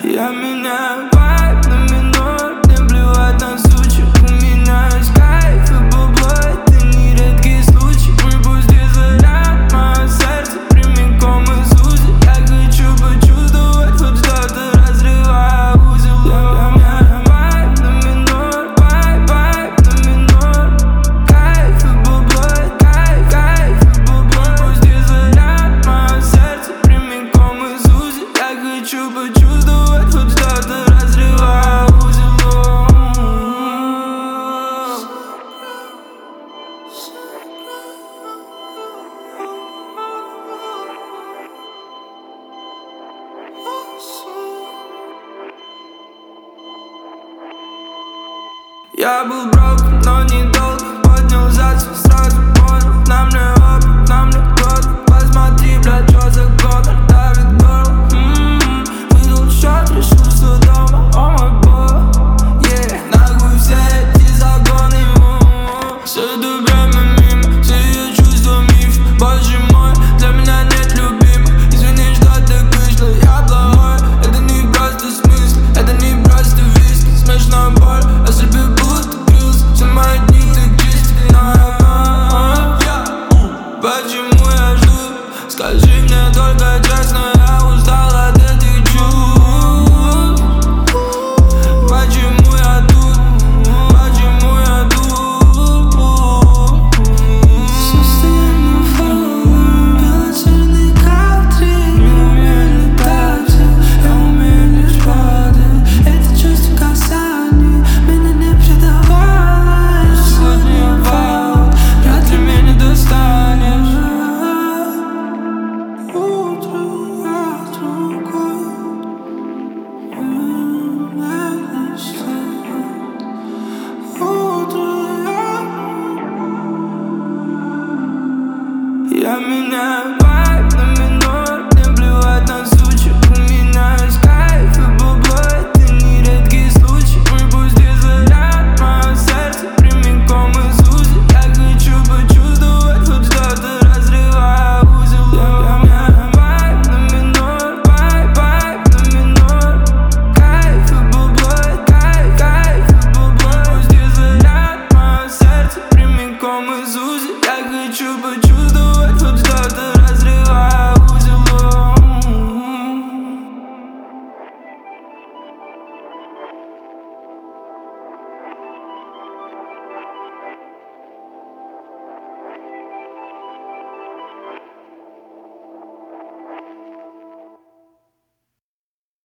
Я меняю вайб на минор, мне плевать на сучек. У меня есть кайф и бабло, это не редкий случай. Выпусти заряд, мое сердце прямиком из УЗИ. Я хочу почувствовать хоть что-то, разрывая узел. Я меняю вайб на минор, вайб на минор. Кайф и бабло, кайф и бабло. Выпусти заряд, мое сердце прямиком из УЗИ. Я хочу почувствовать хоть что-то, разрывая узел. Я был брок, но недолго. Поднял за сразу понял. Нам не опыт, нам не год. Посмотри, блядь.